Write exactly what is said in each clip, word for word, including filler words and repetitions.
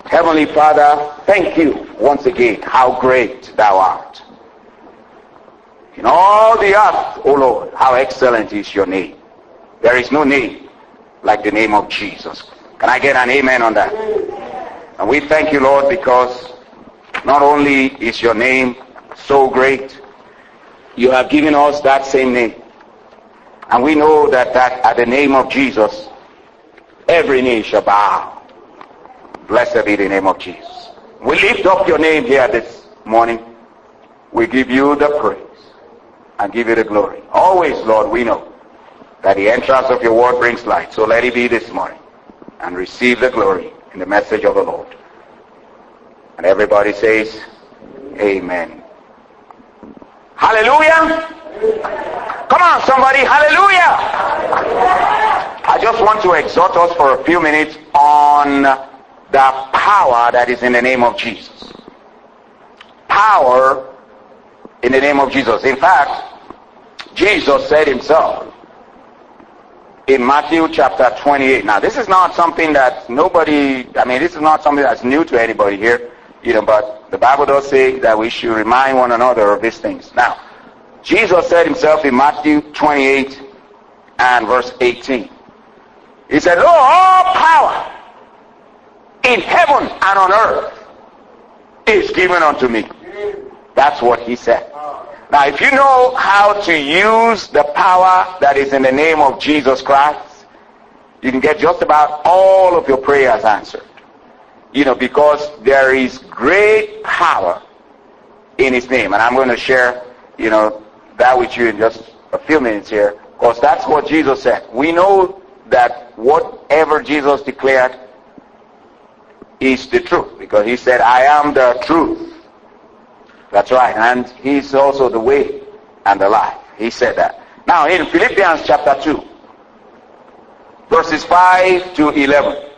Heavenly Father, thank you once again how great thou art. In all the earth, O Lord, how excellent is your name. There is no name like the name of Jesus. Can I get an amen on that? And we thank you, Lord, because not only is your name so great, you have given us that same name. And we know that, that at the name of Jesus, every knee shall bow. Blessed be the name of Jesus. We lift up your name here this morning. We give you the praise and give you the glory. Always, Lord, we know that the entrance of your word brings light. So let it be this morning. And receive the glory in the message of the Lord. And everybody says, amen. Hallelujah. Come on, somebody. Hallelujah. I just want to exhort us for a few minutes on the power that is in the name of Jesus. Power in the name of Jesus. In fact, Jesus said himself in Matthew chapter twenty-eight. Now, this is not something that nobody, I mean, this is not something that's new to anybody here, you know, but the Bible does say that we should remind one another of these things. Now, Jesus said himself in Matthew twenty-eight and verse eighteen. He said, "Lo, all power in heaven and on earth is given unto me." That's what he said. Now, if you know how to use the power that is in the name of Jesus Christ, you can get just about all of your prayers answered. You know, because there is great power in his name. And I'm going to share, you know, that with you in just a few minutes here, because that's what Jesus said. We know that whatever Jesus declared is the truth, because he said, "I am the truth." That's right. And he's also the way and the life. He said that. Now in Philippians chapter two, verses five to eleven.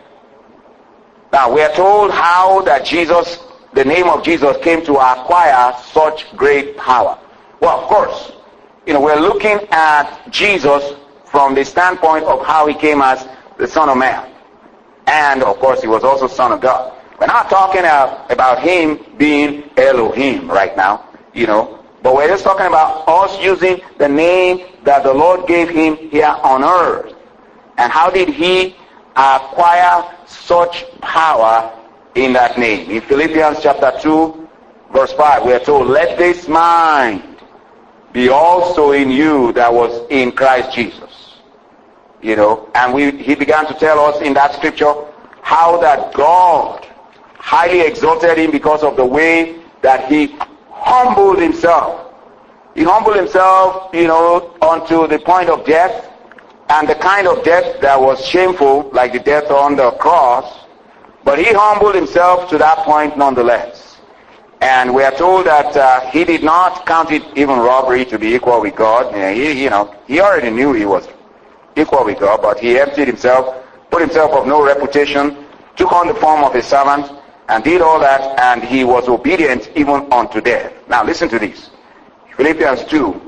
Now we are told how that Jesus, the name of Jesus, came to acquire such great power. Well, of course, you know, we're looking at Jesus from the standpoint of how he came as the Son of Man. And, of course, he was also Son of God. We're not talking uh, about him being Elohim right now, you know, but we're just talking about us using the name that the Lord gave him here on earth. And how did he acquire such power in that name? In Philippians chapter two, verse five, we are told, "Let this mind be also in you that was in Christ Jesus." You know, and we he began to tell us in that scripture how that God highly exalted him because of the way that he humbled himself. He humbled himself, you know, unto the point of death, and the kind of death that was shameful, like the death on the cross, but he humbled himself to that point nonetheless. And we are told that uh, he did not count it even robbery to be equal with God. You know, he, you know, he already knew he was equal with God, but he emptied himself, put himself of no reputation, took on the form of a servant, and did all that, and he was obedient even unto death. Now listen to this. Philippians two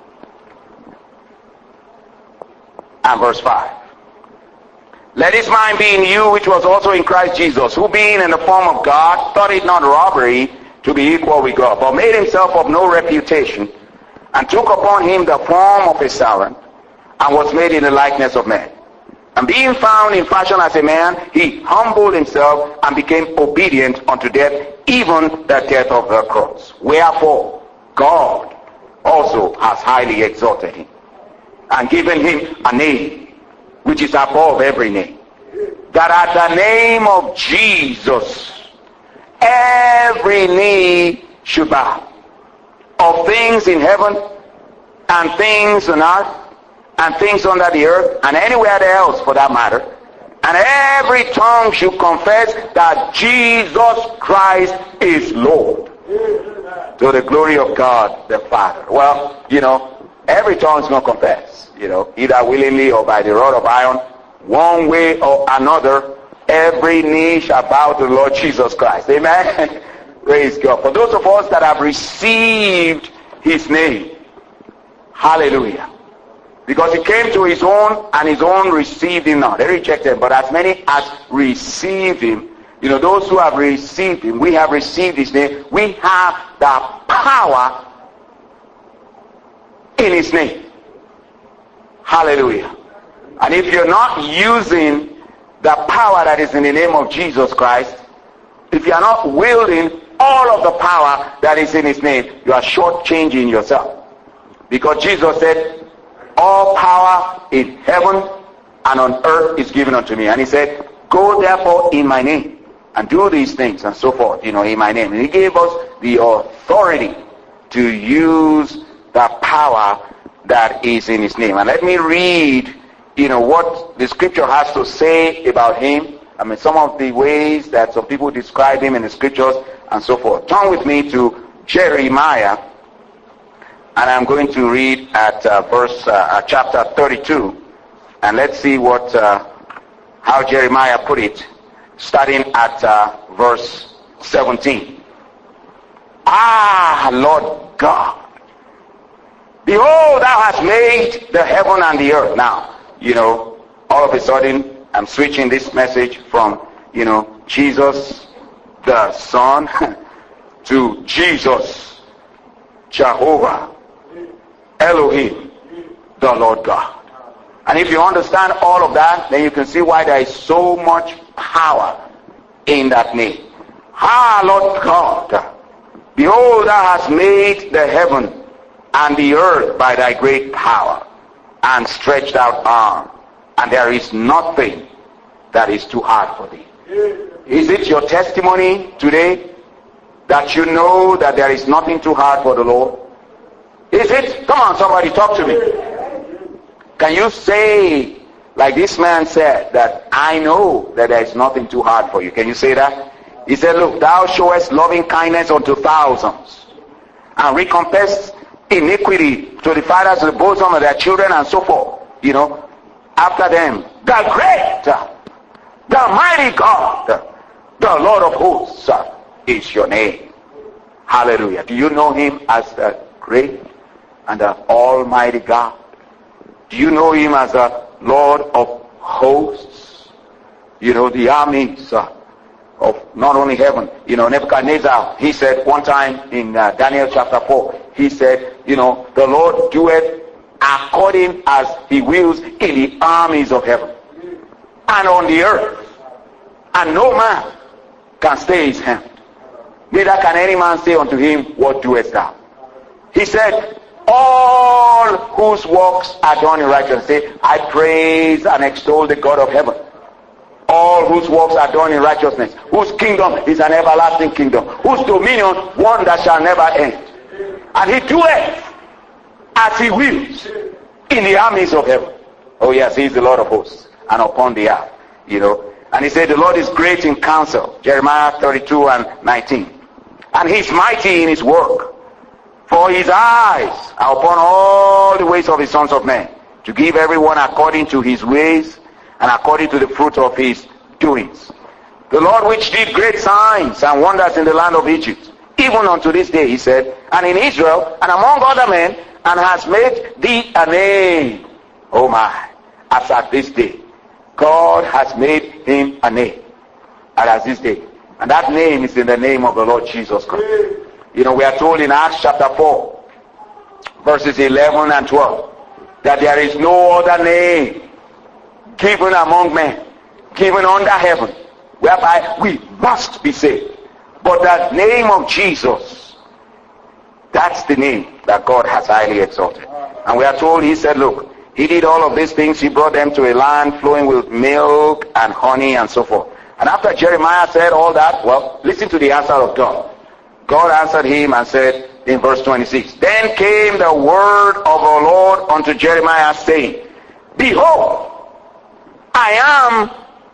and verse five. "Let this mind be in you which was also in Christ Jesus, who being in the form of God, thought it not robbery to be equal with God, but made himself of no reputation, and took upon him the form of a servant, and was made in the likeness of men. And being found in fashion as a man, he humbled himself and became obedient unto death, even the death of the cross. Wherefore, God also has highly exalted him, and given him a name which is above every name, that at the name of Jesus every knee should bow, of things in heaven and things on earth and things under the earth, and anywhere else for that matter, and every tongue should confess that Jesus Christ is Lord, to the glory of God the Father. Well, you know, every tongue is going to confess, you know, either willingly or by the rod of iron, one way or another. Every knee shall bow to the Lord Jesus Christ. Amen. Praise God. For those of us that have received his name, hallelujah. Because he came to his own, and his own received him not. They rejected him. But as many as received him, You know, those who have received him, we have received his name. We have the power in his name. Hallelujah. And if you're not using the power that is in the name of Jesus Christ, if you are not wielding all of the power that is in his name, you are shortchanging yourself. Because Jesus said, all power in heaven and on earth is given unto me. And he said, go therefore in my name and do these things and so forth, you know, in my name. And he gave us the authority to use the power that is in his name. And let me read, you know, what the scripture has to say about him. I mean, some of the ways that some people describe him in the scriptures and so forth. Turn with me to Jeremiah, and I'm going to read at uh, verse, uh, chapter thirty-two, and let's see what, uh, how Jeremiah put it, starting at uh, verse seventeen. Ah, Lord God, behold, thou hast made the heaven and the earth. Now, you know, all of a sudden, I'm switching this message from, you know, Jesus the Son to Jesus, Jehovah, Elohim, the Lord God. And if you understand all of that, then you can see why there is so much power in that name. Ah, Lord God, behold, thou hast made the heaven and the earth by thy great power and stretched out arm, and there is nothing that is too hard for thee. Is it your testimony today that you know that there is nothing too hard for the Lord? Is it? Come on, somebody, talk to me. Can you say, like this man said, that I know that there is nothing too hard for you? Can you say that? He said, look, thou showest loving kindness unto thousands, and recompense iniquity to the fathers of the bosom of their children, and so forth. You know, after them, the great, the mighty God, the Lord of hosts is your name. Hallelujah. Do you know him as the great and the almighty God? Do you know him as the Lord of hosts? You know, the armies uh, of not only heaven. You know, Nebuchadnezzar, he said one time in uh, Daniel chapter four, he said, you know, the Lord doeth according as he wills in the armies of heaven and on the earth, and no man can stay his hand, neither can any man say unto him, what doest thou? He said, all whose works are done in righteousness, say, I praise and extol the God of heaven. All whose works are done in righteousness, whose kingdom is an everlasting kingdom, whose dominion one that shall never end. And he doeth as he wills in the armies of heaven. Oh yes, he is the Lord of hosts, and upon the earth, you know. And he said, the Lord is great in counsel, Jeremiah thirty-two and nineteen. And he's mighty in his work. For his eyes are upon all the ways of the sons of men, to give everyone according to his ways and according to the fruit of his doings. The Lord which did great signs and wonders in the land of Egypt, even unto this day, he said, and in Israel, and among other men, and has made thee a name. Oh my, as at this day, God has made him a name. And as this day. And that name is in the name of the Lord Jesus Christ. You know, we are told in Acts chapter four, verses eleven and twelve, that there is no other name given among men, given under heaven, whereby we must be saved. But the name of Jesus, that's the name that God has highly exalted. And we are told, he said, look, he did all of these things. He brought them to a land flowing with milk and honey and so forth. And after Jeremiah said all that, well, listen to the answer of God. God answered him and said in verse twenty-six, then came the word of the Lord unto Jeremiah, saying, behold, I am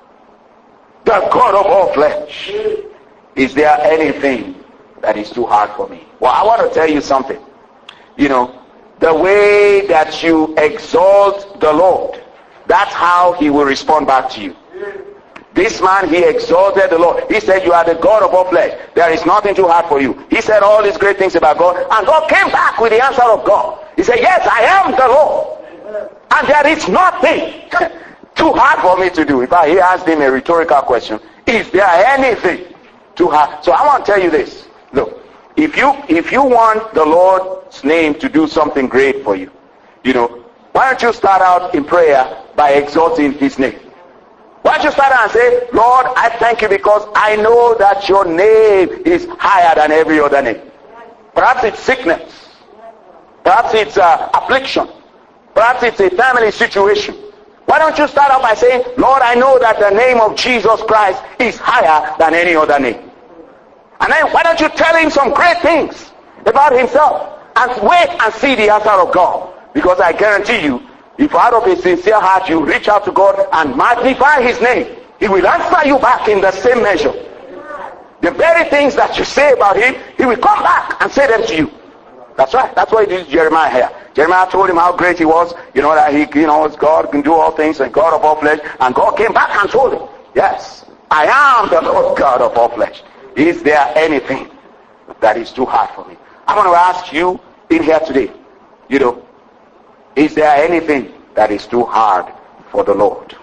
the God of all flesh. Is there anything that is too hard for me? Well, I want to tell you something. You know, the way that you exalt the Lord, that's how he will respond back to you. This man, he exalted the Lord. He said, you are the God of all flesh. There is nothing too hard for you. He said all these great things about God, and God came back with the answer of God. He said, yes, I am the Lord, and there is nothing too hard for me to do. If I he asked him a rhetorical question, Is there anything too hard? So I want to tell you this. Look, if you if you want the Lord's name to do something great for you, you know, why don't you start out in prayer by exalting his name? Why don't you start out and say, Lord, I thank you because I know that your name is higher than every other name. Perhaps it's sickness. Perhaps it's uh, affliction. Perhaps it's a family situation. Why don't you start out by saying, Lord, I know that the name of Jesus Christ is higher than any other name. And then why don't you tell him some great things about himself and wait and see the answer of God? Because I guarantee you, if out of a sincere heart you reach out to God and magnify his name, he will answer you back in the same measure. The very things that you say about him, he will come back and say them to you. That's right. That's why he did Jeremiah here. Jeremiah told him how great he was, you know, that he, you know, God can do all things and God of all flesh. And God came back and told him, yes, I am the Lord God of all flesh. Is there anything that is too hard for me? I want to ask you in here today, you know, is there anything that is too hard for the Lord?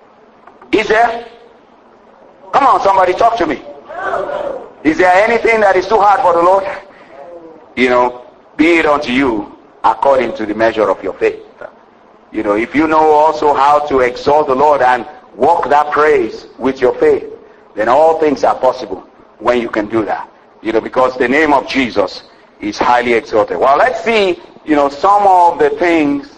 Is there? Come on, somebody, talk to me. Is there anything that is too hard for the Lord? You know, be it unto you according to the measure of your faith. You know, if you know also how to exalt the Lord and walk that praise with your faith, then all things are possible when you can do that. You know, because the name of Jesus is highly exalted. Well, let's see, you know, some of the things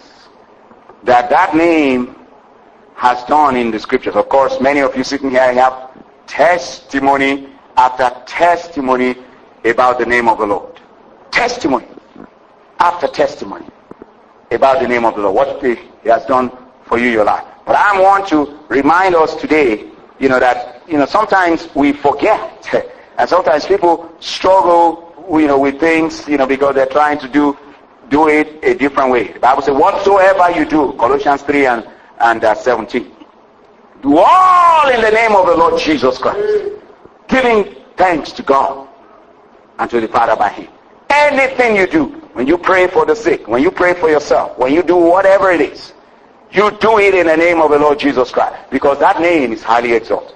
that that name has done in the scriptures. Of course, many of you sitting here have testimony after testimony about the name of the Lord. Testimony after testimony about the name of the Lord, what he has done for you in your life. But I want to remind us today, you know, that, you know, sometimes we forget, and sometimes people struggle, you know, with things, you know, because they're trying to do do it a different way. The Bible says, whatsoever you do, Colossians three and, and uh, seventeen, do all in the name of the Lord Jesus Christ, giving thanks to God and to the Father by him. Anything you do, when you pray for the sick, when you pray for yourself, when you do whatever it is, you do it in the name of the Lord Jesus Christ, because that name is highly exalted.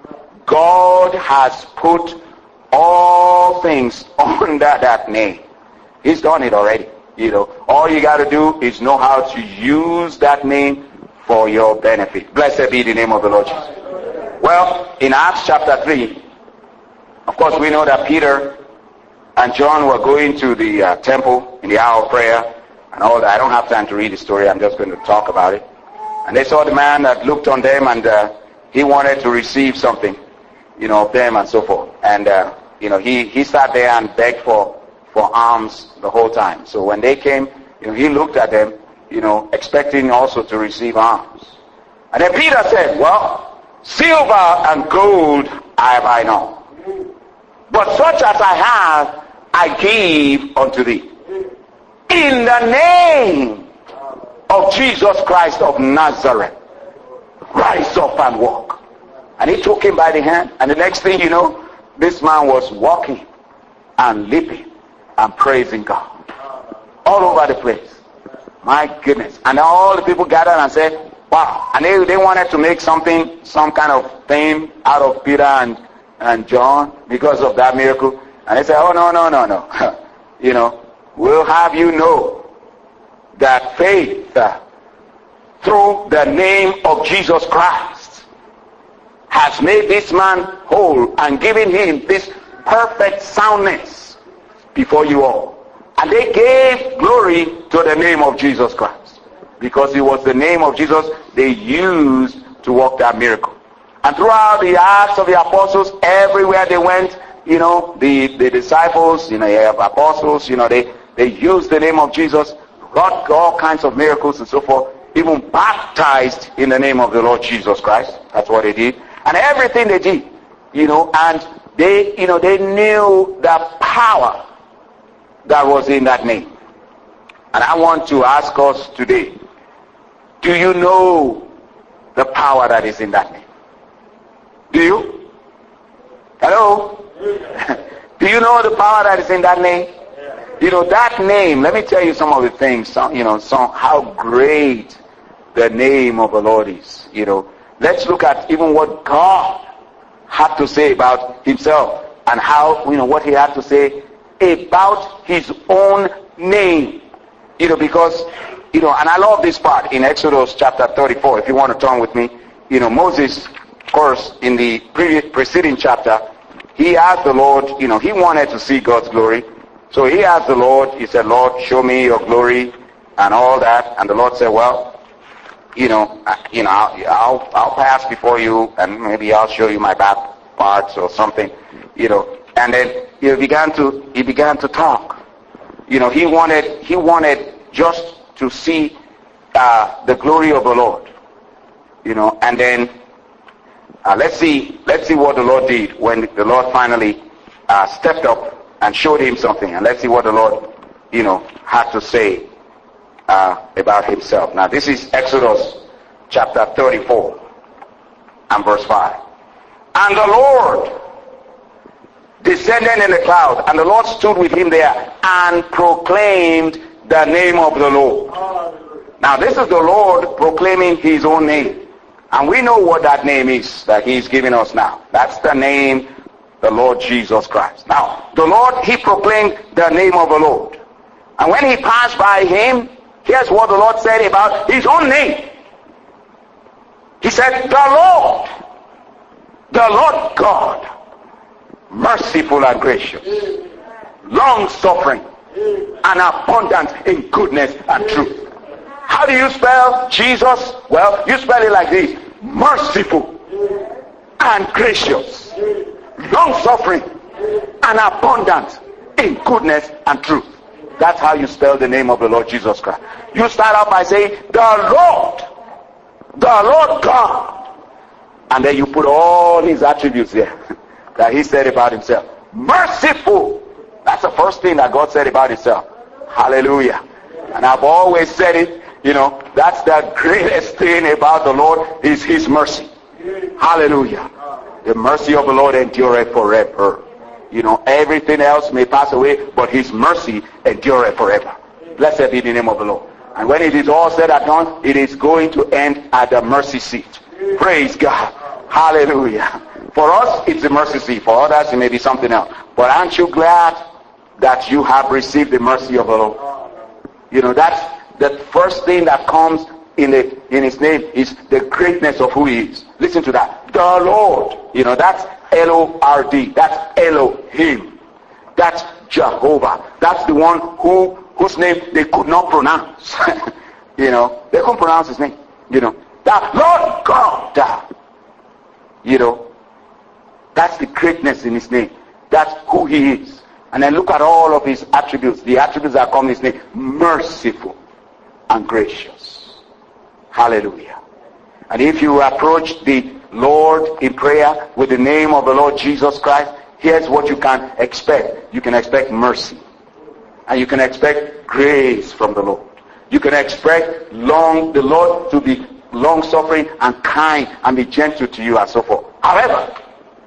God has put all things under that name. He's done it already. You know, all you got to do is know how to use that name for your benefit. Blessed be the name of the Lord Jesus. Well, in Acts chapter three, of course we know that Peter and John were going to the uh, temple in the hour of prayer and all that. I don't have time to read the story. I'm just going to talk about it. And they saw the man that looked on them, and uh, he wanted to receive something, you know, of them and so forth. And, uh, you know, he, he sat there and begged for for alms the whole time. So when they came, you know, he looked at them, you know, expecting also to receive alms. And then Peter said, well, silver and gold I have I none, but such as I have I give unto thee. In the name of Jesus Christ of Nazareth, rise up and walk. And he took him by the hand, and the next thing you know, this man was walking and leaping and praising God all over the place. My goodness. And all the people gathered and said, wow. And they, they wanted to make something, some kind of thing out of Peter and, and John because of that miracle. And they said, oh, no, no, no, no. You know, we'll have you know that faith uh, through the name of Jesus Christ has made this man whole and given him this perfect soundness before you all. And they gave glory to the name of Jesus Christ, because it was the name of Jesus they used to work that miracle. And throughout the Acts of the Apostles, everywhere they went, you know, the, the disciples, you know, you have apostles, you know, they, they used the name of Jesus, wrought all kinds of miracles and so forth, even baptized in the name of the Lord Jesus Christ. That's what they did. And everything they did, you know, and they, you know, they knew the power that was in that name. And I want to ask us today, do you know the power that is in that name? Do you? Hello? Do you know the power that is in that name? You know, that name, let me tell you some of the things, some, you know, some, how great the name of the Lord is. You know, let's look at even what God had to say about himself and how, you know, what he had to say about his own name. You know, because, you know, and I love this part in Exodus chapter thirty-four, if you want to turn with me. You know, Moses, of course, in the previous, preceding chapter, he asked the Lord, you know, he wanted to see God's glory. So he asked the Lord, he said, Lord, show me your glory and all that. And the Lord said, well, you know, you know, I'll, I'll, I'll pass before you and maybe I'll show you my back parts or something, you know. And then he began to, he began to talk. You know, he wanted, he wanted just to see uh, the glory of the Lord. You know, and then uh, let's see, let's see what the Lord did when the Lord finally uh, stepped up and showed him something. And let's see what the Lord, you know, had to say uh, about himself. Now, this is Exodus chapter thirty-four and verse five. And the Lord descended in the cloud, and the Lord stood with him there and proclaimed the name of the Lord. Now, this is the Lord proclaiming his own name. And we know what that name is that he's giving us now. That's the name, the Lord Jesus Christ. Now, the Lord, he proclaimed the name of the Lord. And when he passed by him, here's what the Lord said about his own name. He said, the Lord, the Lord God, merciful and gracious, long-suffering, and abundant in goodness and truth. How do you spell Jesus? Well, you spell it like this: merciful and gracious, long-suffering and abundant in goodness and truth. That's how you spell the name of the Lord Jesus Christ. You start out by saying, the Lord, the Lord God. And then you put all his attributes there that he said about himself. Merciful. That's the first thing that God said about himself. Hallelujah. And I've always said it, you know, that's the greatest thing about the Lord is his mercy. Hallelujah. The mercy of the Lord endureth forever. You know, everything else may pass away, but his mercy endureth forever. Blessed be the name of the Lord. And when it is all said and done, it is going to end at the mercy seat. Praise God. Hallelujah. For us, it's the mercy seat. For others, it may be something else. But aren't you glad that you have received the mercy of the Lord? You know, that's the first thing that comes in the in his name is the greatness of who he is. Listen to that. The Lord. You know, that's L O R D. That's Elohim. That's Jehovah. That's the one who whose name they could not pronounce. You know, they couldn't pronounce his name. You know, that Lord God. You know, that's the greatness in his name. That's who he is. And then look at all of his attributes. The attributes that come in his name. Merciful and gracious. Hallelujah. And if you approach the Lord in prayer with the name of the Lord Jesus Christ, here's what you can expect. You can expect mercy. And you can expect grace from the Lord. You can expect long the Lord to be long-suffering and kind and be gentle to you and so forth. However,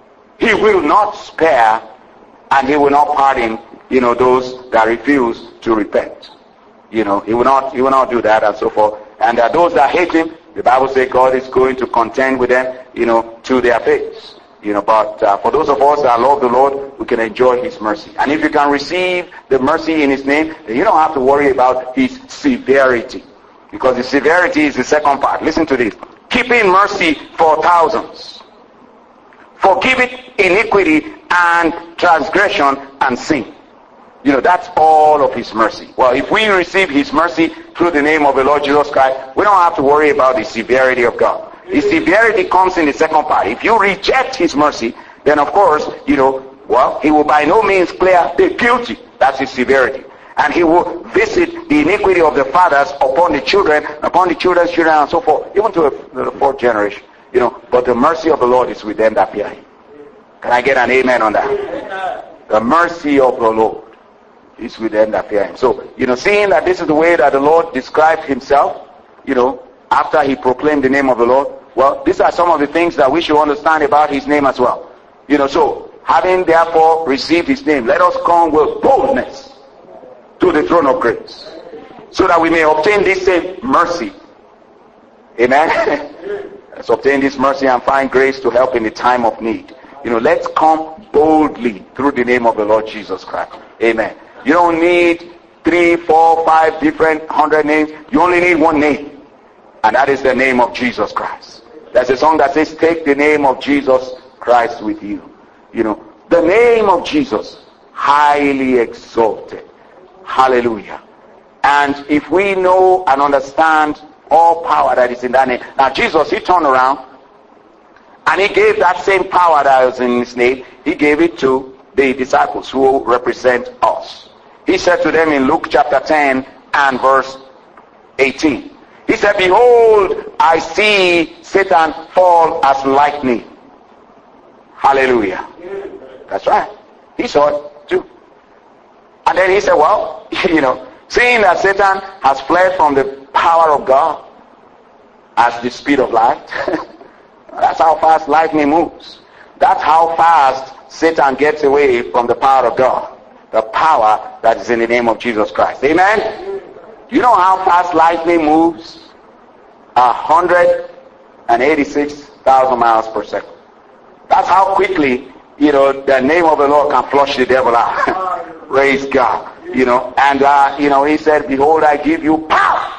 he will not spare and he will not pardon, you know, those that refuse to repent. You know, he will not, he will not do that and so forth. And uh, those that hate him, the Bible says God is going to contend with them, you know, to their face. You know, but uh, for those of us that love the Lord, we can enjoy his mercy. And if you can receive the mercy in his name, then you don't have to worry about his severity. Because the severity is the second part. Listen to this. Keeping mercy for thousands. Forgiving iniquity and transgression and sin. You know, that's all of his mercy. Well, if we receive his mercy through the name of the Lord Jesus Christ, we don't have to worry about the severity of God. The severity comes in the second part. If you reject his mercy, then of course, you know, well, he will by no means clear the guilty. That's his severity. And he will visit the iniquity of the fathers upon the children, upon the children's children, and so forth, even to the fourth generation. You know, but the mercy of the Lord is with them that fear him. Can I get an amen on that? Amen. The mercy of the Lord is with them that fear him. So, you know, seeing that this is the way that the Lord described himself, you know, after he proclaimed the name of the Lord, well, these are some of the things that we should understand about his name as well. You know, so, having therefore received his name, let us come with boldness to the throne of grace, so that we may obtain this same mercy. Amen. Let's obtain this mercy and find grace to help in the time of need. You know, let's come boldly through the name of the Lord Jesus Christ. Amen. You don't need three, four, five different hundred names. You only need one name. And that is the name of Jesus Christ. There's a song that says, take the name of Jesus Christ with you. You know, the name of Jesus, highly exalted. Hallelujah. And if we know and understand all power that is in that name. Now Jesus, he turned around and he gave that same power that was in his name, he gave it to the disciples who represent us. He said to them in Luke chapter ten and verse eighteen. He said, behold, I see Satan fall as lightning. Hallelujah. That's right. He saw it too. And then he said, well, you know, seeing that Satan has fled from the power of God as the speed of light, that's how fast lightning moves. That's how fast Satan gets away from the power of God. The power that is in the name of Jesus Christ. Amen? You know how fast lightning moves? one hundred eighty-six thousand miles per second. That's how quickly, you know, the name of the Lord can flush the devil out. Praise God. You know, and, uh, you know, he said, behold, I give you power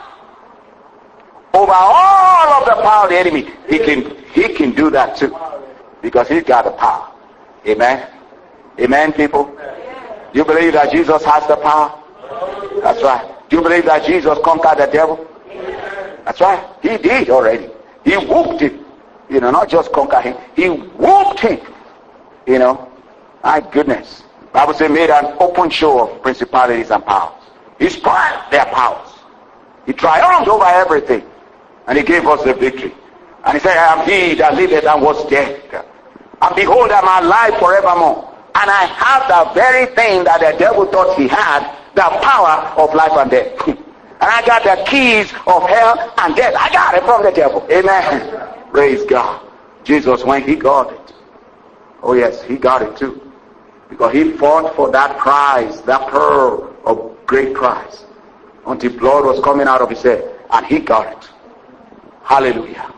over all of the power of the enemy. He can, he can do that too. Because he's got the power. Amen? Amen, people? Do you believe that Jesus has the power? That's right. Do you believe that Jesus conquered the devil? That's right. He did already. He whooped him. You know, not just conquer him. He whooped him. You know, my goodness. The Bible says made an open show of principalities and powers. He spoiled their powers. He triumphed over everything. And he gave us the victory. And he said, I am he that liveth and was dead. And behold, I am alive forevermore. And I have the very thing that the devil thought he had, the power of life and death. And I got the keys of hell and death. I got it from the devil. Amen. Praise God. Jesus, when he got it. Oh yes, he got it too. Because he fought for that prize, that pearl of great price. Until blood was coming out of his head. And he got it. Hallelujah.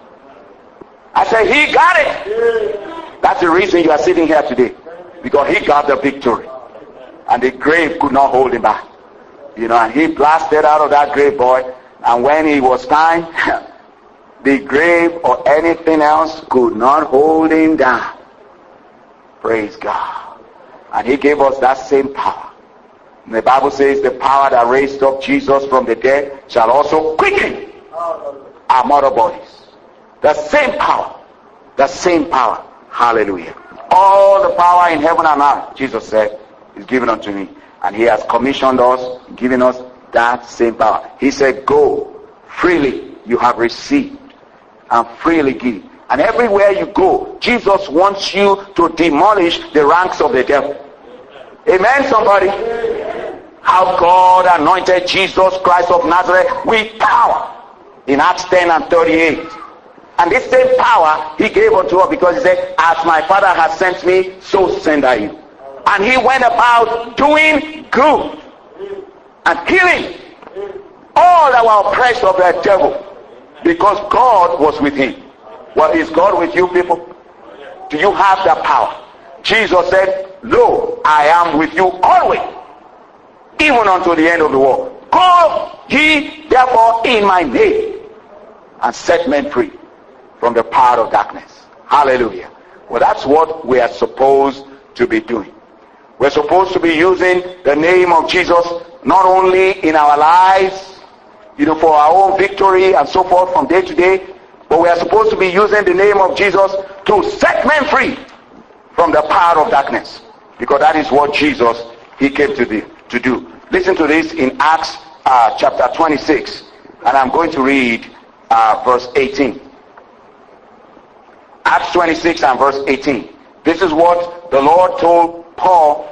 I said, he got it. That's the reason you are sitting here today. Because he got the victory. And the grave could not hold him back. You know, and he blasted out of that grave, boy. And when he was time, the grave or anything else could not hold him down. Praise God. And he gave us that same power. And the Bible says the power that raised up Jesus from the dead shall also quicken our mortal bodies. The same power. The same power. Hallelujah. All the power in heaven and earth, Jesus said, is given unto me. And he has commissioned us, given us that same power. He said, go, freely you have received, and freely give. And everywhere you go, Jesus wants you to demolish the ranks of the devil. Amen, somebody? How God anointed Jesus Christ of Nazareth with power in Acts ten and thirty-eight. And this same power he gave unto us, because he said, as my Father has sent me, so send I you. And he went about doing good and healing all that were oppressed of the devil, because God was with him. Well, is God with you, people? Do you have that power? Jesus said, lo, I am with you always, even unto the end of the world. Go ye therefore in my name, and set men free from the power of darkness. Hallelujah. Well, that's what we are supposed to be doing. We're supposed to be using the name of Jesus not only in our lives, you know, for our own victory and so forth from day to day, but we are supposed to be using the name of Jesus to set men free from the power of darkness. Because that is what Jesus, he came to do. To do. Listen to this in Acts uh, chapter twenty-six. And I'm going to read uh, verse eighteen. Acts twenty-six and verse eighteen. This is what the Lord told Paul,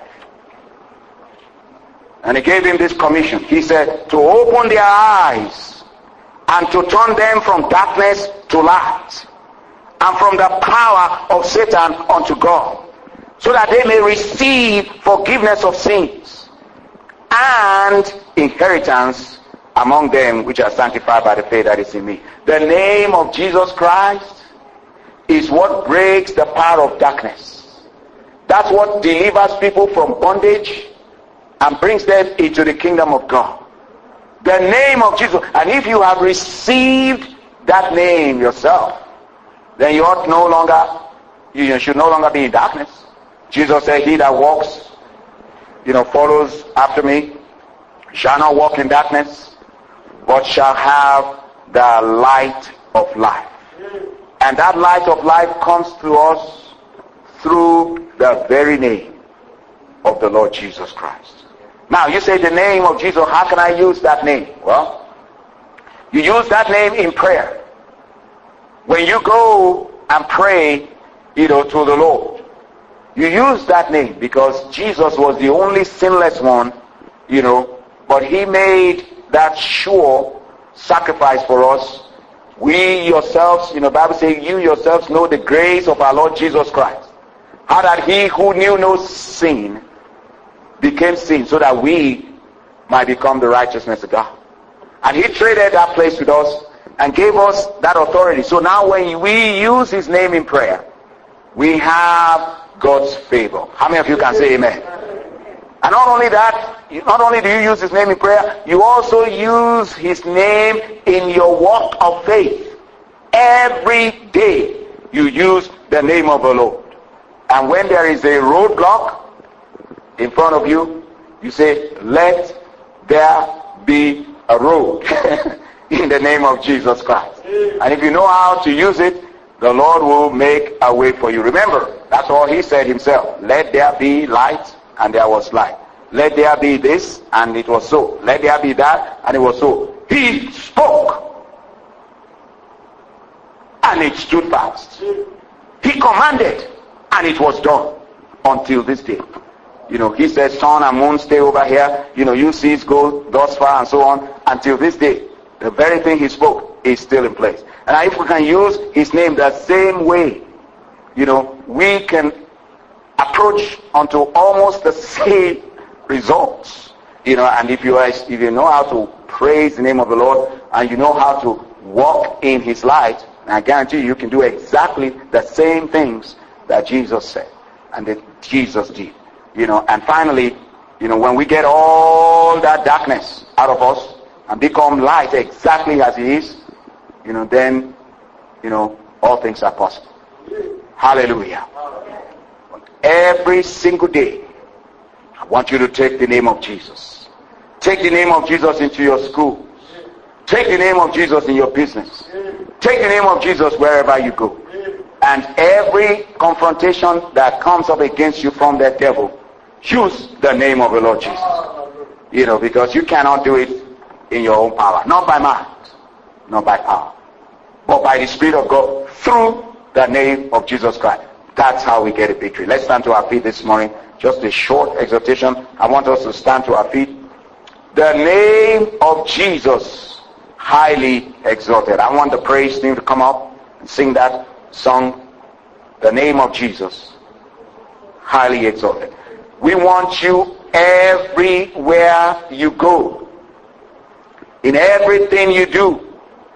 and he gave him this commission. He said, to open their eyes and to turn them from darkness to light, and from the power of Satan unto God, so that they may receive forgiveness of sins and inheritance among them which are sanctified by the faith that is in me. The name of Jesus Christ is what breaks the power of darkness. That's what delivers people from bondage and brings them into the kingdom of God. The name of Jesus. And if you have received that name yourself, then you ought no longer, you should no longer be in darkness. Jesus said, he that walks, you know, follows after me, shall not walk in darkness, but shall have the light of life. And that light of life comes to us through the very name of the Lord Jesus Christ. Now you say the name of Jesus, how can I use that name? Well, you use that name in prayer. When you go and pray, you know, to the Lord, you use that name because Jesus was the only sinless one, you know, but he made that sure sacrifice for us. We yourselves, you know, the Bible says, you yourselves know the grace of our Lord Jesus Christ. How that he who knew no sin became sin so that we might become the righteousness of God. And he traded that place with us and gave us that authority. So now when we use his name in prayer, we have God's favor. How many of you can say amen? And not only that, not only do you use his name in prayer, you also use his name in your walk of faith. Every day you use the name of the Lord. And when there is a roadblock in front of you, you say, let there be a road in the name of Jesus Christ. And if you know how to use it, the Lord will make a way for you. Remember, that's all he said himself. Let there be light, and there was light. Let there be this, and it was so. Let there be that, and it was so. He spoke, and it stood fast. He commanded, and it was done until this day. You know, he said, sun and moon stay over here. You know, you seas go thus far and so on until this day. The very thing he spoke is still in place. And if we can use his name the same way, you know, we can approach unto almost the same results. You know, and if you if you know how to praise the name of the Lord and you know how to walk in his light, I guarantee you, you can do exactly the same things that Jesus said and that Jesus did. You know, and finally, you know, when we get all that darkness out of us and become light exactly as he is, you know, then, you know, all things are possible. Hallelujah. Every single day, I want you to take the name of Jesus. Take the name of Jesus into your schools. Take the name of Jesus in your business. Take the name of Jesus wherever you go. And every confrontation that comes up against you from that devil, use the name of the Lord Jesus. You know, because you cannot do it in your own power. Not by might, not by power, but by the Spirit of God through the name of Jesus Christ. That's how we get a victory. Let's stand to our feet this morning. Just a short exhortation. I want us to stand to our feet. The name of Jesus, highly exalted. I want the praise team to come up and sing that song. The name of Jesus, highly exalted. We want you everywhere you go. In everything you do,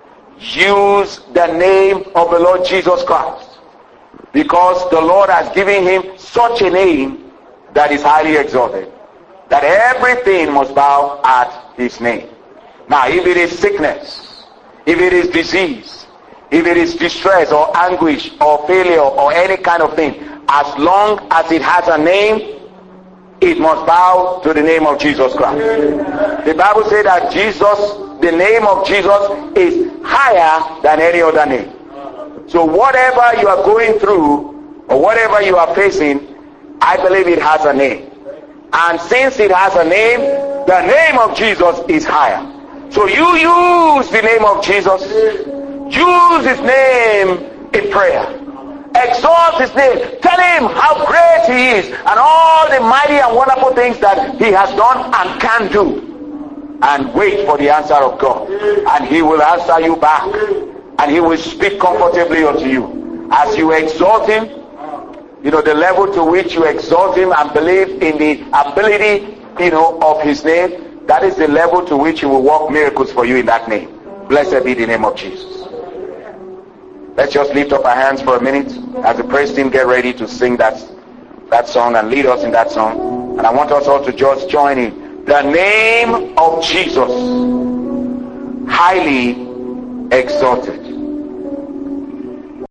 use the name of the Lord Jesus Christ. Because the Lord has given him such a name that is highly exalted, that everything must bow at his name. Now, if it is sickness, if it is disease, if it is distress or anguish or failure or any kind of thing, as long as it has a name, it must bow to the name of Jesus Christ. The Bible says that Jesus, the name of Jesus is higher than any other name. So whatever you are going through or whatever you are facing, I believe it has a name. And since it has a name, the name of Jesus is higher. So you use the name of Jesus. Use his name in prayer. Exalt his name. Tell him how great he is and all the mighty and wonderful things that he has done and can do. And wait for the answer of God. And he will answer you back. And he will speak comfortably unto you. As you exalt him, you know, the level to which you exalt him and believe in the ability, you know, of his name, that is the level to which he will work miracles for you in that name. Blessed be the name of Jesus. Let's just lift up our hands for a minute as the praise team get ready to sing that that song and lead us in that song. And I want us all to just join in. The name of Jesus, highly exalted.